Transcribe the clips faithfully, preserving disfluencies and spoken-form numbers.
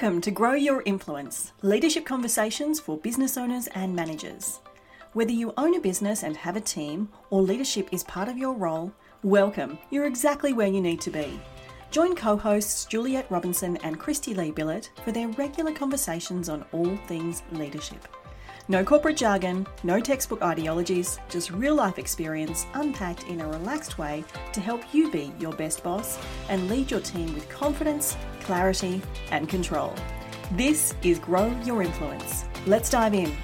Welcome to Grow Your Influence, leadership conversations for business owners and managers. Whether you own a business and have a team, or leadership is part of your role, welcome. You're exactly where you need to be. Join co-hosts Juliet Robinson and Christy Lee Billett for their regular conversations on all things leadership. No corporate jargon, no textbook ideologies, just real-life experience unpacked in a relaxed way to help you be your best boss and lead your team with confidence, clarity, and control. This is Grow Your Influence. Let's dive in.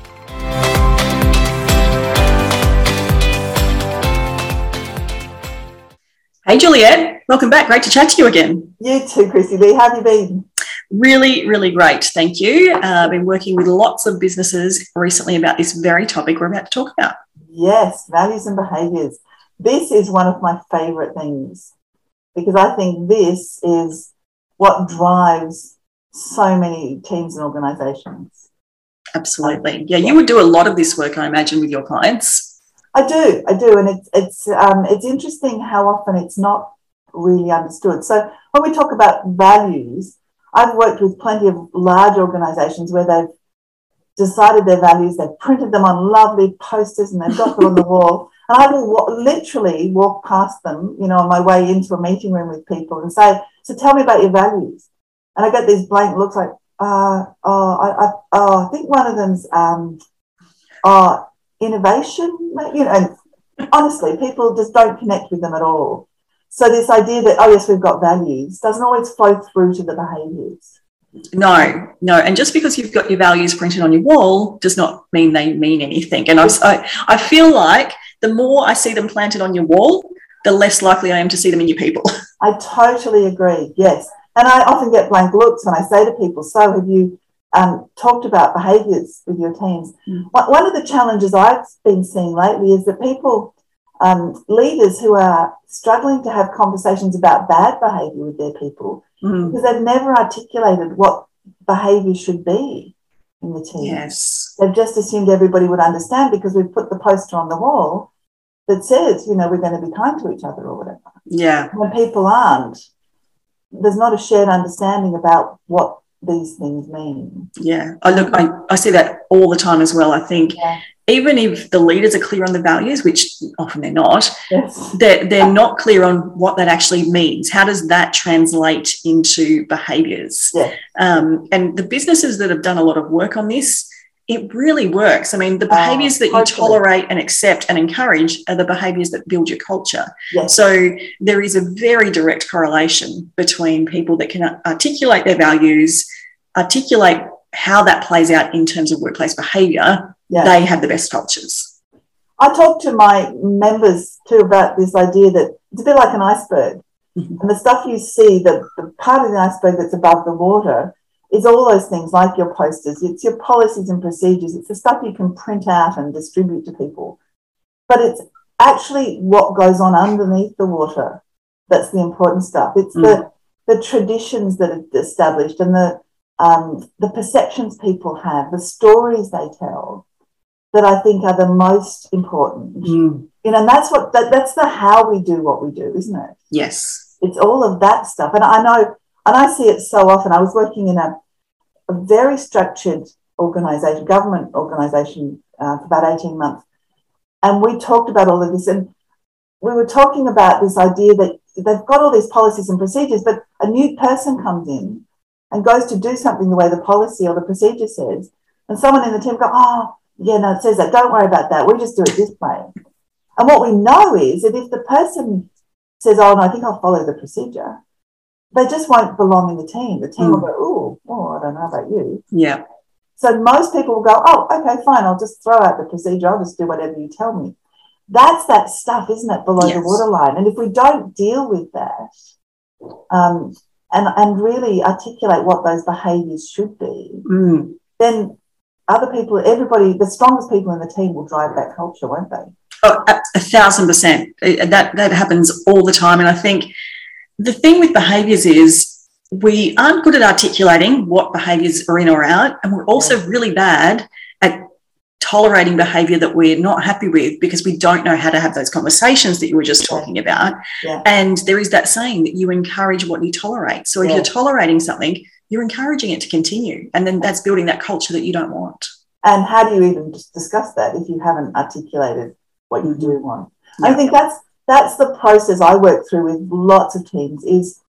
Hey Juliet, welcome back. Great to chat to you again. You too, Chrissy Lee. How have you been? Really, really great. Thank you. Uh, I've been working with lots of businesses recently about this very topic we're about to talk about. Yes, values and behaviours. This is one of my favourite things because I think this is what drives so many teams and organisations. Absolutely. Yeah, you would do a lot of this work, I imagine, with your clients. I do, I do. And it's, it's, um, it's interesting how often it's not really understood. So when we talk about values, I've worked with plenty of large organisations where they've decided their values, they've printed them on lovely posters and they've got them on the wall. And I will w- literally walk past them, you know, on my way into a meeting room with people and say, so tell me about your values. And I get these blank looks like, uh, oh, I, I, oh, I think one of them's um, oh, innovation, you know, and honestly, people just don't connect with them at all. So this idea that, oh, yes, we've got values doesn't always flow through to the behaviours. No, no. And just because you've got your values printed on your wall does not mean they mean anything. And I, I, I feel like the more I see them planted on your wall, the less likely I am to see them in your people. I totally agree, yes. And I often get blank looks when I say to people, so have you um, talked about behaviours with your teams? Mm. One of the challenges I've been seeing lately is that people... Um, leaders who are struggling to have conversations about bad behaviour with their people mm. because they've never articulated what behaviour should be in the team. Yes. They've just assumed everybody would understand because we've put the poster on the wall that says, you know, we're going to be kind to each other or whatever. Yeah. When people aren't, there's not a shared understanding about what these things mean. Yeah. I look, I, I see that all the time as well. I think yeah. even if the leaders are clear on the values, which often they're not, yes. they're, they're not clear on what that actually means. How does that translate into behaviours? Yeah. Um, and the businesses that have done a lot of work on this, it really works. I mean, the behaviours uh, that you tolerate and accept and encourage are the behaviours that build your culture. Yes. So there is a very direct correlation between people that can articulate their values, articulate how that plays out in terms of workplace behaviour. Yeah. They have the best cultures. I talk to my members too about this idea that it's a bit like an iceberg. Mm-hmm. And the stuff you see, the, the part of the iceberg that's above the water, is all those things like your posters. It's your policies and procedures. It's the stuff you can print out and distribute to people. But it's actually what goes on underneath the water that's the important stuff. It's mm. the, the traditions that are established and the um, the perceptions people have, the stories they tell, that I think are the most important. Mm. You know, and that's what that, that's the how we do what we do, isn't it? Yes. It's all of that stuff. And I know, and I see it so often. I was working in a, a very structured organisation, government organisation, uh, for about eighteen months. And we talked about all of this. And we were talking about this idea that they've got all these policies and procedures, but a new person comes in and goes to do something the way the policy or the procedure says. And someone in the team go, oh, yeah, no, it says that. Don't worry about that. We just do it this way. And what we know is that if the person says, oh, no, I think I'll follow the procedure, they just won't belong in the team. The team mm. will go, oh, oh, I don't know about you. Yeah. So most people will go, oh, okay, fine, I'll just throw out the procedure. I'll just do whatever you tell me. That's that stuff, isn't it, below yes. the waterline? And if we don't deal with that um, and, and really articulate what those behaviours should be, mm. then other people, everybody, the strongest people in the team will drive that culture, won't they? Oh, a, a thousand percent. That, that happens all the time. And I think the thing with behaviours is we aren't good at articulating what behaviours are in or out, and we're also yeah. really bad at tolerating behaviour that we're not happy with because we don't know how to have those conversations that you were just talking about. Yeah. And there is that saying that you encourage what you tolerate. So if yeah. you're tolerating something, you're encouraging it to continue. And then that's building that culture that you don't want. And how do you even just discuss that if you haven't articulated what you do want? Yeah. I think that's that's the process I work through with lots of teams is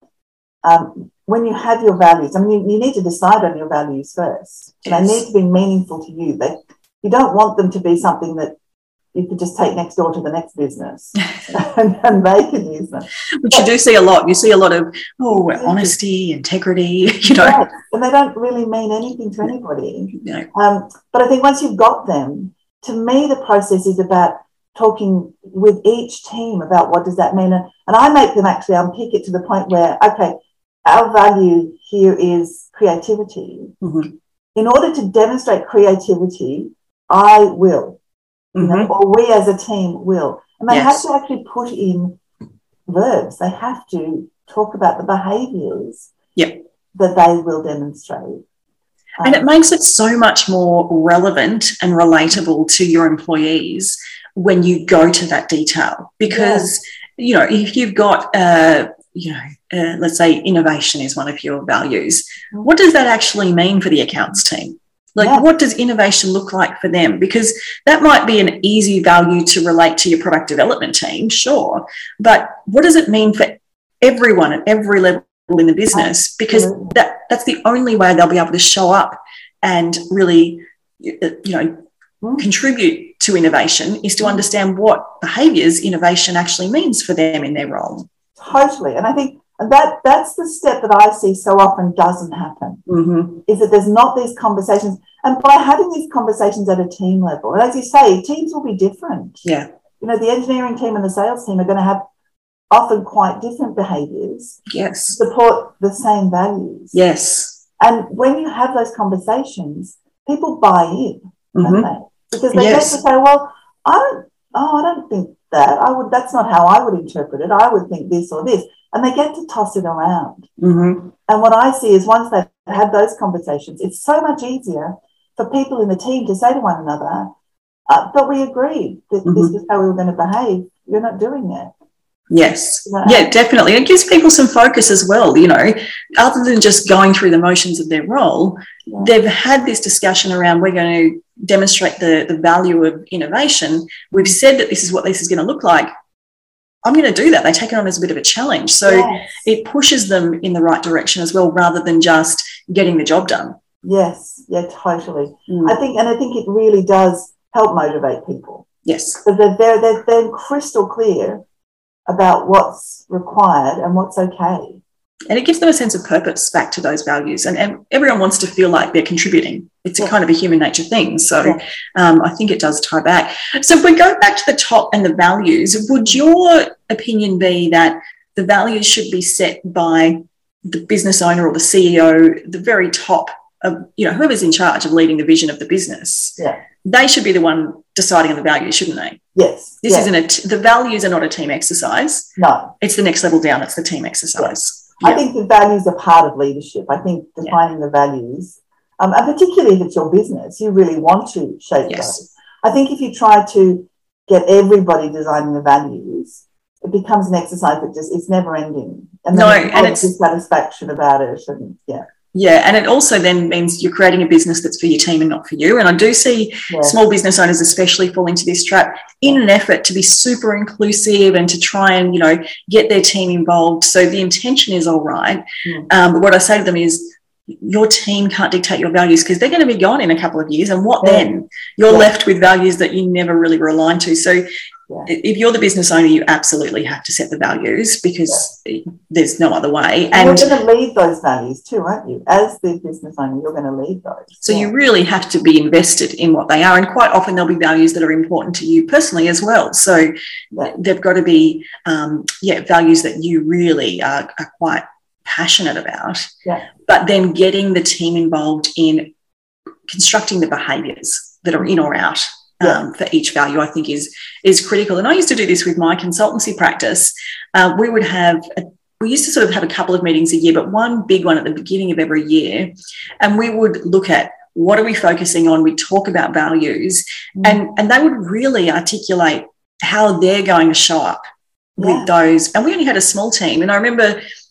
um, when you have your values, I mean, you, you need to decide on your values first. Yes. They need to be meaningful to you. They, you don't want them to be something that you could just take next door to the next business and, and they can use them. Which but, you do see a lot. You see a lot of, oh, honesty, integrity, you know. Right. And they don't really mean anything to anybody. No. Um, but I think once you've got them, to me, the process is about talking with each team about what does that mean. And, and I make them actually unpick it to the point where, okay, our value here is creativity. Mm-hmm. In order to demonstrate creativity, I will. You know, mm-hmm. or we as a team will. And they yes. have to actually put in verbs. They have to talk about the behaviours yep. that they will demonstrate. Um, and it makes it so much more relevant and relatable to your employees when you go to that detail. Because, yeah. you know, if you've got, uh, you know, uh, let's say innovation is one of your values, mm-hmm. what does that actually mean for the accounts team? Like, yeah. what does innovation look like for them? Because that might be an easy value to relate to your product development team, sure. But what does it mean for everyone at every level in the business? Because that, that's the only way they'll be able to show up and really, you know, mm. contribute to innovation is to understand what behaviours innovation actually means for them in their role. Totally. And I think that that's the step that I see so often doesn't happen, mm-hmm. is that there's not these conversations. And by having these conversations at a team level, and as you say, teams will be different. Yeah. You know, the engineering team and the sales team are going to have often quite different behaviours. Yes. Support the same values. Yes. And when you have those conversations, people buy in, mm-hmm. don't they? Because they yes. get to say, well, I don't, oh, I don't think that. I would. That's not how I would interpret it. I would think this or this. And they get to toss it around. Mm-hmm. And what I see is once they've had those conversations, it's so much easier for people in the team to say to one another, uh, but we agreed that mm-hmm. this is how we were going to behave. You're not doing it. Yes. You know? Yeah, definitely. And it gives people some focus as well, you know, other than just going through the motions of their role, yeah. they've had this discussion around we're going to demonstrate the, the value of innovation. We've said that this is what this is going to look like. I'm going to do that. They take it on as a bit of a challenge. So yes. it pushes them in the right direction as well, rather than just getting the job done. Yes, yeah, totally. Mm. I think, and I think it really does help motivate people. Yes. So they're, they're, they're, they're crystal clear about what's required and what's okay. And it gives them a sense of purpose back to those values. And, and everyone wants to feel like they're contributing. It's yeah. a kind of a human nature thing. So yeah. um, I think it does tie back. So if we go back to the top and the values, would your opinion be that the values should be set by the business owner or the C E O, the very top of, you know, whoever's in charge of leading the vision of the business? Yeah. They should be the one deciding on the values, shouldn't they? Yes. This yes. isn't a, t- the values are not a team exercise. No. It's the next level down. It's the team exercise. Yes. I yeah. think the values are part of leadership. I think defining yeah. the values, um, and particularly if it's your business, you really want to shape yes. those. I think if you try to get everybody designing the values, it becomes an exercise that just, it's never ending. And then no, there's and it's dissatisfaction about it. And yeah. Yeah, and it also then means you're creating a business that's for your team and not for you. And I do see yeah. small business owners especially fall into this trap in an effort to be super inclusive and to try and, you know, get their team involved. So the intention is all right. Yeah. Um, but what I say to them is your team can't dictate your values because they're going to be gone in a couple of years. And what yeah. then? You're yeah. left with values that you never really were aligned to. So yeah. if you're the business owner, you absolutely have to set the values because yeah. there's no other way. And, and you're going to lead those values too, aren't you? As the business owner, you're going to lead those. So yeah. you really have to be invested in what they are. And quite often there'll be values that are important to you personally as well. So yeah. they've got to be, um, yeah, values that you really are, are quite passionate about. Yeah. But then getting the team involved in constructing the behaviours that are in or out. Yeah. Um, for each value, I think is is critical. And I used to do this with my consultancy practice. Uh, we would have, a, we used to sort of have a couple of meetings a year, but one big one at the beginning of every year. And we would look at what are we focusing on? We'd talk about values mm. and, and they would really articulate how they're going to show up yeah. with those. And we only had a small team. And I remember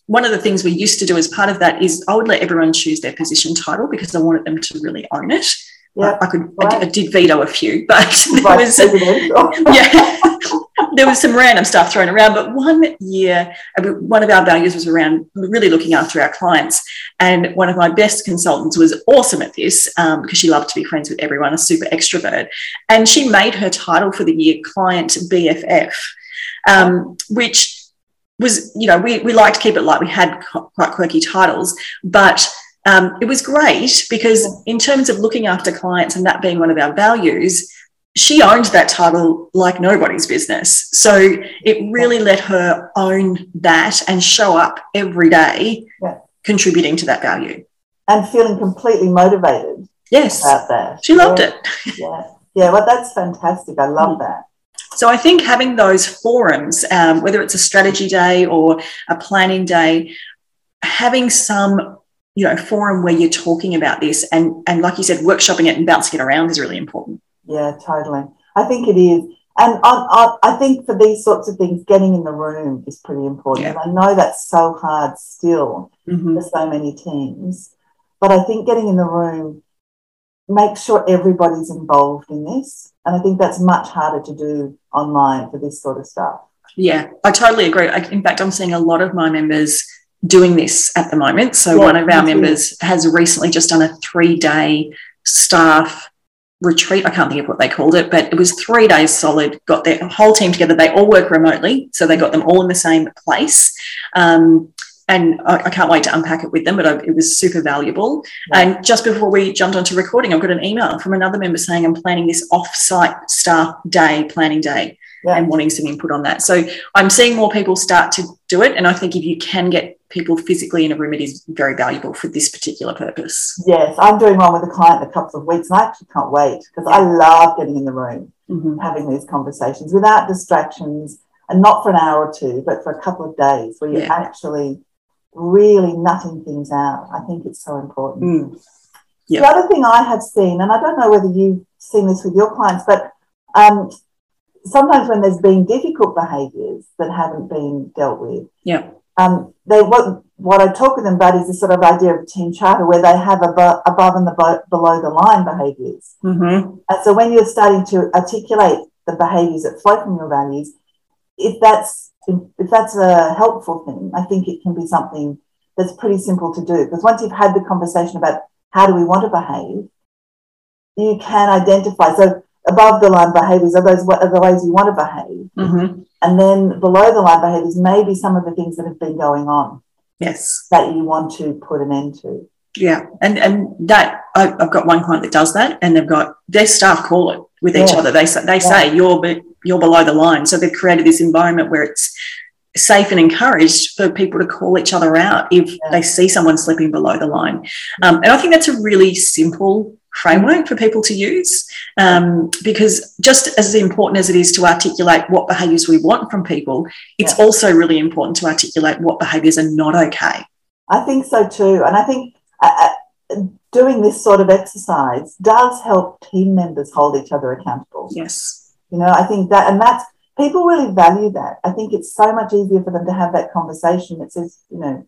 one of the things we used to do as part of that is I would let everyone choose their position title because I wanted them to really own it. Yeah, I, I could, right. I, did, I did veto a few, but there Vice was, president. yeah, there was some random stuff thrown around. But one year, one of our values was around really looking after our clients. And one of my best consultants was awesome at this um, because she loved to be friends with everyone, a super extrovert. And she made her title for the year Client B F F, um, which was, you know, we, we like to keep it light. We had quite quirky titles, but um, it was great because in terms of looking after clients and that being one of our values, she owned that title like nobody's business. So it really let her own that and show up every day, yeah, contributing to that value. And feeling completely motivated. Yes. About that. She loved yeah. it. Yeah. Yeah, well, that's fantastic. I love mm. that. So I think having those forums, um, whether it's a strategy day or a planning day, having some, you know, forum where you're talking about this and, and like you said, workshopping it and bouncing it around is really important. Yeah, totally. I think it is. And I, I, I think for these sorts of things, getting in the room is pretty important. Yeah. And I know that's so hard still mm-hmm. for so many teams. But I think getting in the room, make sure everybody's involved in this. And I think that's much harder to do online for this sort of stuff. Yeah, I totally agree. I, in fact, I'm seeing a lot of my members doing this at the moment. So yeah, one of our members too. has recently just done a three-day staff retreat. I can't think of what they called it, but it was three days solid, got their whole team together. They all work remotely, so they got them all in the same place. Um, and I, I can't wait to unpack it with them, but I, it was super valuable. Yeah. And just before we jumped onto recording, I've got an email from another member saying I'm planning this off-site staff day, planning day, yeah. and wanting some input on that. So I'm seeing more people start to do it, and I think if you can get people physically in a room, it is very valuable for this particular purpose. Yes, I'm doing one with a client in a couple of weeks, and I actually can't wait because I love getting in the room, mm-hmm. having these conversations without distractions, and not for an hour or two, but for a couple of days where you're yeah. actually really nutting things out. I think it's so important. Mm. Yep. The other thing I have seen, and I don't know whether you've seen this with your clients, but um, sometimes when there's been difficult behaviours that haven't been dealt with, yeah. Um, they what what I talk with them about is this sort of idea of team charter where they have above, above and the below the line behaviours. Mm-hmm. And so when you're starting to articulate the behaviours that flow from your values, if that's if that's a helpful thing, I think it can be something that's pretty simple to do. Because once you've had the conversation about how do we want to behave, you can identify. So above the line behaviours are those are the ways you want to behave. Mm-hmm. And then below the line behaviours may be some of the things that have been going on. Yes. That you want to put an end to. Yeah. And and that, I, I've got one client that does that, and they've got, their staff call it with each yeah. other. They, they yeah. say, you're, you're below the line. So they've created this environment where it's safe and encouraged for people to call each other out if yeah. they see someone slipping below the line. Um, and I think that's a really simple framework for people to use, um, because just as important as it is to articulate what behaviours we want from people, it's yeah. also really important to articulate what behaviours are not okay. I think so too. And I think uh, doing this sort of exercise does help team members hold each other accountable. Yes. You know, I think that, and that's, people really value that. I think it's so much easier for them to have that conversation that says, you know,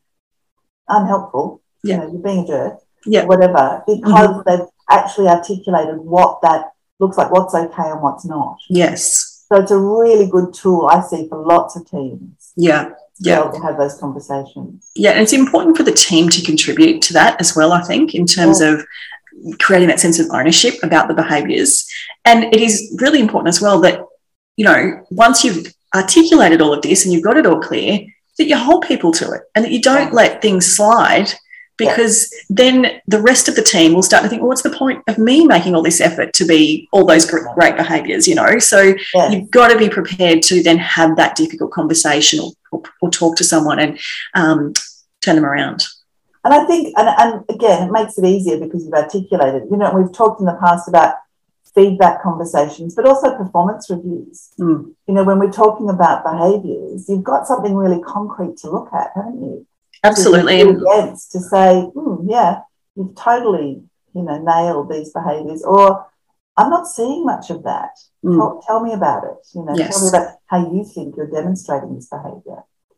unhelpful, yeah. you know, you're being a jerk, yeah. whatever, because mm-hmm. they've actually articulated what that looks like, what's okay and what's not. Yes. So it's a really good tool, I see, for lots of teams. Yeah. Yeah. To have those conversations. Yeah, and it's important for the team to contribute to that as well, I think, in terms yeah. of creating that sense of ownership about the behaviours. And it is really important as well that, you know, once you've articulated all of this and you've got it all clear, that you hold people to it and that you don't yeah. let things slide, because yeah. then the rest of the team will start to think, well, what's the point of me making all this effort to be all those great behaviours, you know? So yeah. you've got to be prepared to then have that difficult conversation or, or, or talk to someone and um, turn them around. And I think, and, and again, it makes it easier because you've articulated, you know, we've talked in the past about feedback conversations, but also performance reviews. Mm. You know, when we're talking about behaviours, you've got something really concrete to look at, haven't you? Absolutely. To, against, to say, hmm, yeah, you've totally, you know, nailed these behaviours, or I'm not seeing much of that. Mm. Tell, tell me about it. You know, yes. tell me about how you think you're demonstrating this behaviour.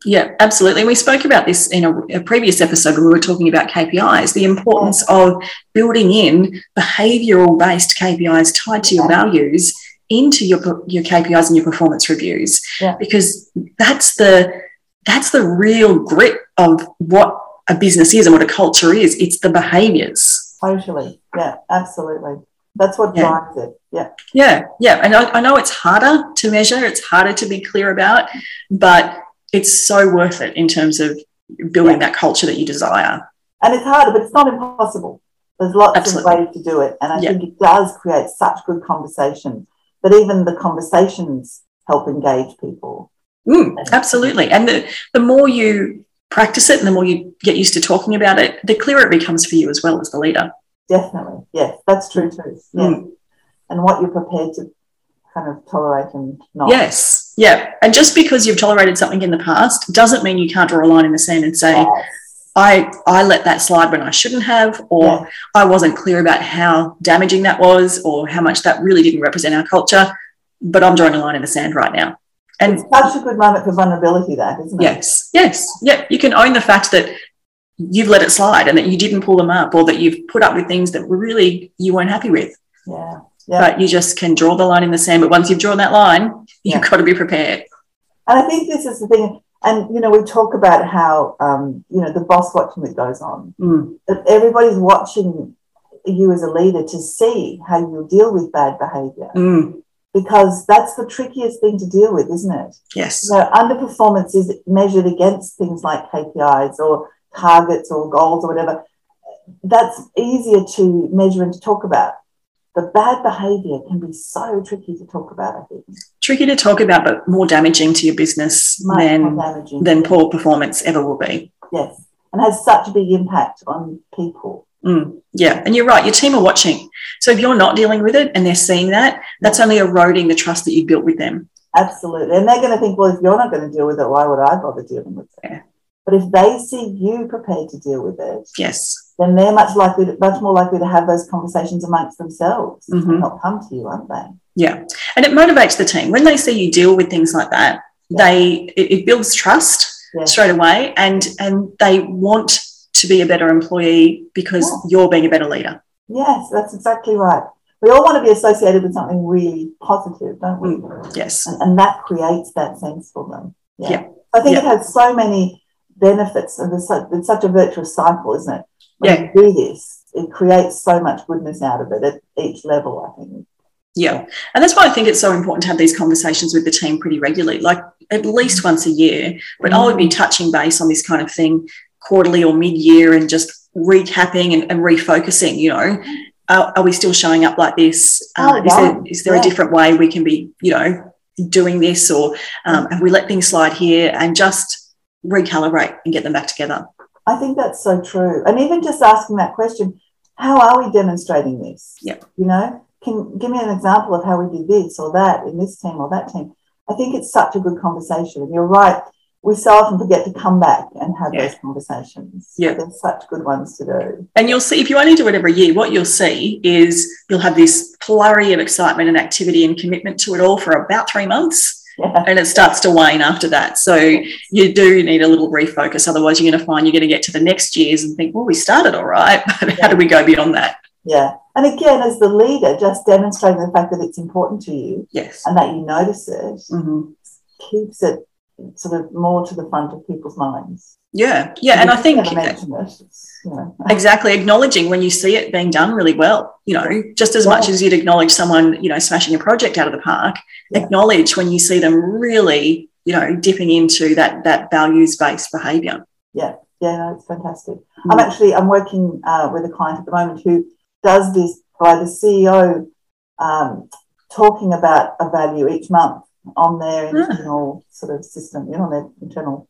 Yeah, absolutely. And we spoke about this in a, a previous episode when we were talking about K P Is, the importance yeah. of building in behavioural-based K P Is tied to your yeah. values into your your K P Is and your performance reviews, yeah. because that's the that's the real grit of what a business is and what a culture is. It's the behaviours. Totally. Yeah, absolutely. That's what yeah. drives it. Yeah. Yeah, yeah. And I, I know it's harder to measure, it's harder to be clear about, but it's so worth it in terms of building yeah. that culture that you desire. And it's harder, but it's not impossible. There's lots Absolutely. Of ways to do it. And I yeah. think it does create such good conversation that even the conversations help engage people. Mm, absolutely. And the, the more you practice it and the more you get used to talking about it, the clearer it becomes for you as well as the leader. Definitely. Yes, that's true too. Yeah. Mm. And what you're prepared to kind of tolerate and not. Yes. Yeah. And just because you've tolerated something in the past doesn't mean you can't draw a line in the sand and say, yes. I, I let that slide when I shouldn't have, or yeah. I wasn't clear about how damaging that was or how much that really didn't represent our culture, but I'm drawing a line in the sand right now. And it's such a good moment for vulnerability, that, isn't it? Yes. Yes. Yeah. You can own the fact that you've let it slide and that you didn't pull them up, or that you've put up with things that really you weren't happy with. Yeah. Yeah. But you just can draw the line in the sand. But once you've drawn that line, you've yeah. got to be prepared. And I think this is the thing. And, you know, we talk about how, um, you know, the boss watching that goes on. Mm. Everybody's watching you as a leader to see how you deal with bad behaviour. Mm. Because that's the trickiest thing to deal with, isn't it? Yes. You know, underperformance is measured against things like K P Is or targets or goals or whatever. That's easier to measure and to talk about. But bad behaviour can be so tricky to talk about, I think. Tricky to talk about, but more damaging to your business Much than, than poor performance ever will be. Yes, and has such a big impact on people. Mm, yeah, and you're right, your team are watching. So if you're not dealing with it and they're seeing that, that's only eroding the trust that you've built with them. Absolutely. And they're going to think, well, if you're not going to deal with it, why would I bother dealing with it? Yeah. But if they see you prepared to deal with it, yes, then they're much likely, to, much more likely to have those conversations amongst themselves mm-hmm. and not come to you, aren't they? Yeah, and it motivates the team when they see you deal with things like that. Yeah. They it, it builds trust yeah. straight away, and and they want to be a better employee because yeah. you're being a better leader. Yes, that's exactly right. We all want to be associated with something really positive, don't we? Mm, yes, and, and that creates that sense for them. Yeah, yeah. I think yeah. it has so many benefits, and it's such, it's such a virtuous cycle, isn't it? When yeah. you do this, it creates so much goodness out of it at each level, I think. Yeah, and that's why I think it's so important to have these conversations with the team pretty regularly, like at least once a year. But mm. I would be touching base on this kind of thing quarterly or mid-year and just recapping and, and refocusing, you know, are, are we still showing up like this? Oh, um, is there, is there yeah. a different way we can be, you know, doing this, or um, have we let things slide here, and just recalibrate and get them back together? I think that's so true. And even just asking that question, how are we demonstrating this? Yeah. You know, can give me an example of how we did this or that in this team or that team. I think it's such a good conversation. And you're right, we so often forget to come back and have yeah. those conversations. Yeah. They're such good ones to do. And you'll see, if you only do it every year, what you'll see is you'll have this flurry of excitement and activity and commitment to it all for about three months. Yeah. And it starts to wane after that. So you do need a little refocus. Otherwise, you're going to find you're going to get to the next years and think, well, we started all right, but yeah. how do we go beyond that? Yeah. And again, as the leader, just demonstrating the fact that it's important to you, yes, and that you notice it, mm-hmm. keeps it sort of more to the front of people's minds. Yeah, yeah, and, and I think it, you know. exactly, acknowledging when you see it being done really well, you know, just as yeah. much as you'd acknowledge someone, you know, smashing a project out of the park, yeah. acknowledge when you see them really, you know, dipping into that that values-based behaviour. Yeah, yeah, no, it's fantastic. Mm. I'm actually, I'm working uh, with a client at the moment who does this by the C E O um, talking about a value each month on their internal ah. sort of system, you know, on their internal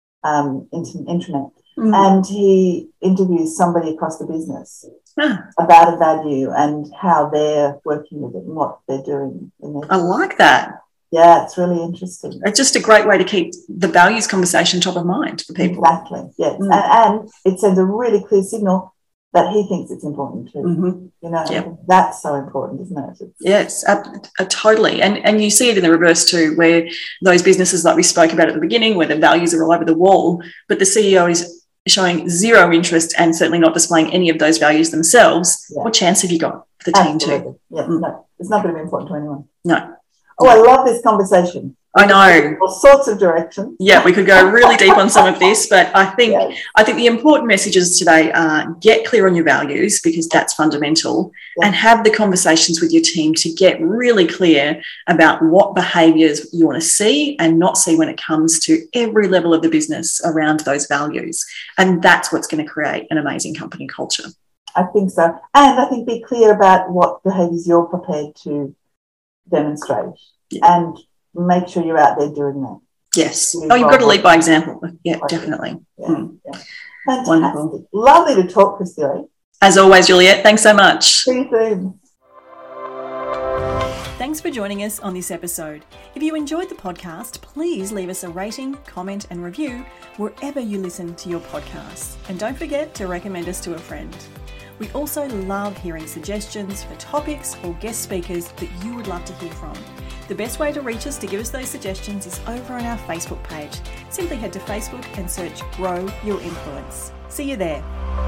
um, intranet. Mm. And he interviews somebody across the business ah. about a value and how they're working with it and what they're doing. In their I like that. Yeah, it's really interesting. It's just a great way to keep the values conversation top of mind for people. Exactly, yes. Mm. And, and it sends a really clear signal that he thinks it's important too. Mm-hmm. You know, yep. that's so important, isn't it? It's, yes, uh, uh, totally. And and you see it in the reverse too, where those businesses like we spoke about at the beginning, where the values are all over the wall, but the C E O is showing zero interest and certainly not displaying any of those values themselves. Yeah. What chance have you got for the Absolutely. team too? Yeah, mm. no, it's not going to be important to anyone. No. Oh, I love this conversation. I know. All sorts of directions. Yeah, we could go really deep on some of this, but I think yes. I think the important messages today are get clear on your values, because that's fundamental, yes. and have the conversations with your team to get really clear about what behaviours you want to see and not see when it comes to every level of the business around those values. And that's what's going to create an amazing company culture. I think so. And I think be clear about what behaviours you're prepared to demonstrate. Yeah. And make sure you're out there doing that. Yes. Oh, you've got to lead by example. Yeah, okay. definitely. Yeah. Mm. Yeah. Fantastic. Wonderful. Lovely to talk, Christy. As always, Juliet, thanks so much. See you soon. Thanks for joining us on this episode. If you enjoyed the podcast, please leave us a rating, comment and review wherever you listen to your podcasts. And don't forget to recommend us to a friend. We also love hearing suggestions for topics or guest speakers that you would love to hear from. The best way to reach us to give us those suggestions is over on our Facebook page. Simply head to Facebook and search Grow Your Influence. See you there.